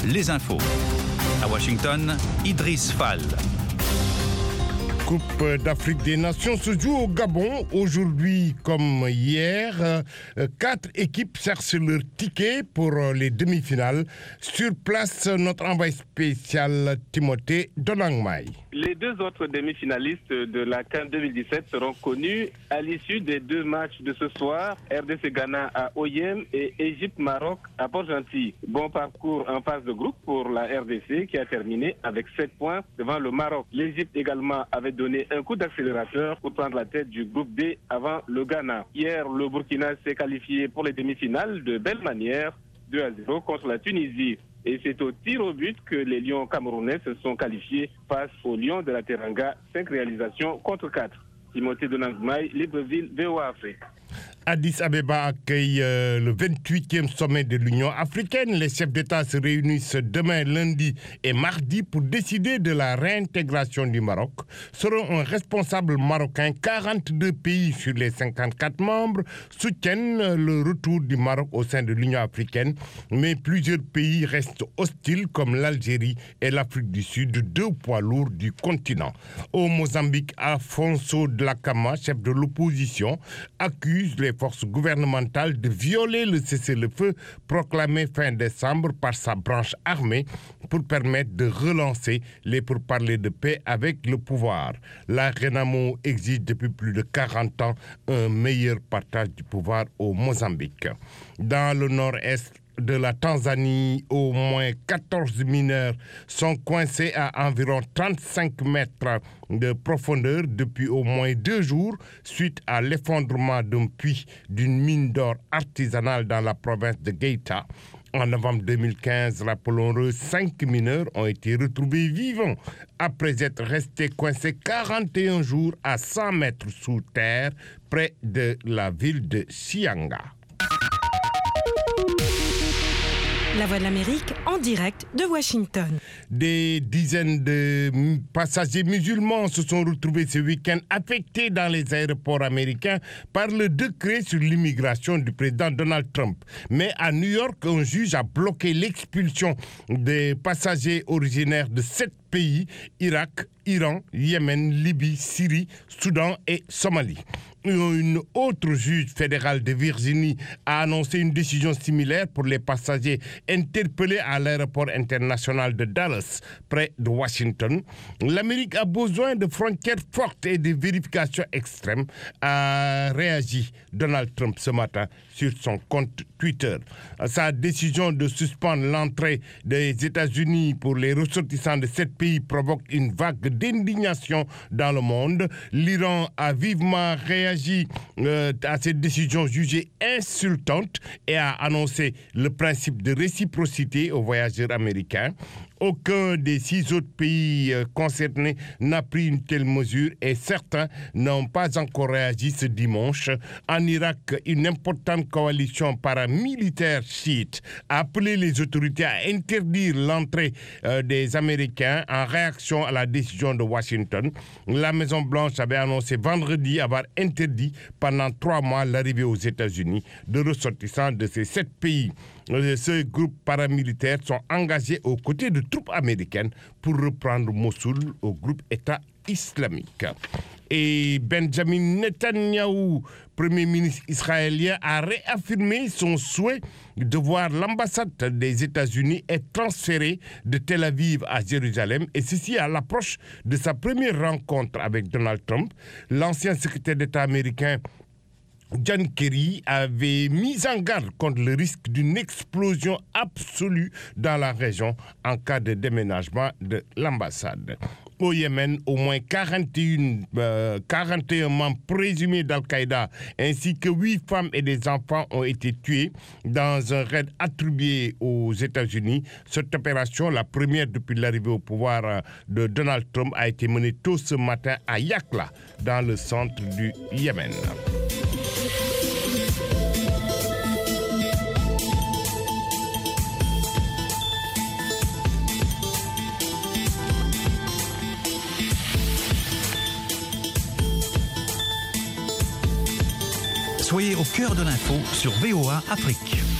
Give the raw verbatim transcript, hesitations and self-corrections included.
les infos. À Washington, Idriss Fall. Coupe d'Afrique des Nations se joue au Gabon. Aujourd'hui comme hier, quatre équipes cherchent leur ticket pour les demi-finales. Sur place, notre envoyé spécial Timothée Donangmai. Les deux autres demi-finalistes de la CAN deux mille dix-sept seront connus à l'issue des deux matchs de ce soir. R D C Ghana à Oyem et Égypte-Maroc à Port-Gentil. Bon parcours en phase de groupe pour la R D C qui a terminé avec sept points devant le Maroc. L'Égypte également avait donné un coup d'accélérateur pour prendre la tête du groupe D avant le Ghana. Hier, le Burkina s'est qualifié pour les demi-finales de belle manière, deux à zéro contre la Tunisie. Et c'est au tir au but que les Lions camerounais se sont qualifiés face aux Lions de la Teranga, cinq réalisations contre quatre. Timothée Donangmai, Libreville, V O A Afrique. Addis Abeba accueille euh, le vingt-huitième sommet de l'Union africaine. Les chefs d'État se réunissent demain, lundi et mardi pour décider de la réintégration du Maroc. Selon un responsable marocain, quarante-deux pays sur les cinquante-quatre membres soutiennent le retour du Maroc au sein de l'Union africaine, mais plusieurs pays restent hostiles comme l'Algérie et l'Afrique du Sud, deux poids lourds du continent. Au Mozambique, Afonso Dhlakama, chef de l'opposition, accuse les forces gouvernementales de violer le cessez-le-feu proclamé fin décembre par sa branche armée pour permettre de relancer les pourparlers de paix avec le pouvoir. La Renamo exige depuis plus de quarante ans un meilleur partage du pouvoir au Mozambique. Dans le nord-est de la Tanzanie, au moins quatorze mineurs sont coincés à environ trente-cinq mètres de profondeur depuis au moins deux jours suite à l'effondrement d'un puits d'une mine d'or artisanale dans la province de Geita. En novembre deux mille quinze, rappelons-le, cinq mineurs ont été retrouvés vivants après être restés coincés quarante et un jours à cent mètres sous terre près de la ville de Chianga. La Voix de l'Amérique en direct de Washington. Des dizaines de passagers musulmans se sont retrouvés ce week-end affectés dans les aéroports américains par le décret sur l'immigration du président Donald Trump. Mais à New York, un juge a bloqué l'expulsion des passagers originaires de sept pays, Irak, Iran, Yémen, Libye, Syrie, Soudan et Somalie. Une autre juge fédérale de Virginie a annoncé une décision similaire pour les passagers interpellés à l'aéroport international de Dallas, près de Washington. L'Amérique a besoin de frontières fortes et de vérifications extrêmes, a réagi Donald Trump ce matin sur son compte Twitter. Sa décision de suspendre l'entrée des États-Unis pour les ressortissants de sept pays provoque une vague d'indignation dans le monde. L'Iran a vivement réagi euh, à cette décision jugée insultante et a annoncé le principe de réciprocité aux voyageurs américains. Aucun des six autres pays euh, concernés n'a pris une telle mesure et certains n'ont pas encore réagi ce dimanche. En Irak, une importante coalition paramilitaire chiite a appelé les autorités à interdire l'entrée euh, des Américains en réaction à la décision de Washington. La Maison-Blanche avait annoncé vendredi avoir interdit pendant trois mois l'arrivée aux États-Unis de ressortissants de ces sept pays. Ces groupes paramilitaires sont engagés aux côtés de troupes américaines pour reprendre Mossoul au groupe État islamique. Et Benjamin Netanyahou, Premier ministre israélien, a réaffirmé son souhait de voir l'ambassade des États-Unis être transférée de Tel Aviv à Jérusalem, et ceci à l'approche de sa première rencontre avec Donald Trump. L'ancien secrétaire d'État américain John Kerry avait mis en garde contre le risque d'une explosion absolue dans la région en cas de déménagement de l'ambassade. Au Yémen, au moins quarante et un, euh, quarante et un membres présumés d'Al-Qaïda ainsi que huit femmes et des enfants ont été tués dans un raid attribué aux États-Unis. Cette opération, la première depuis l'arrivée au pouvoir de Donald Trump, a été menée tôt ce matin à Yakla, dans le centre du Yémen. Soyez au cœur de l'info sur V O A Afrique.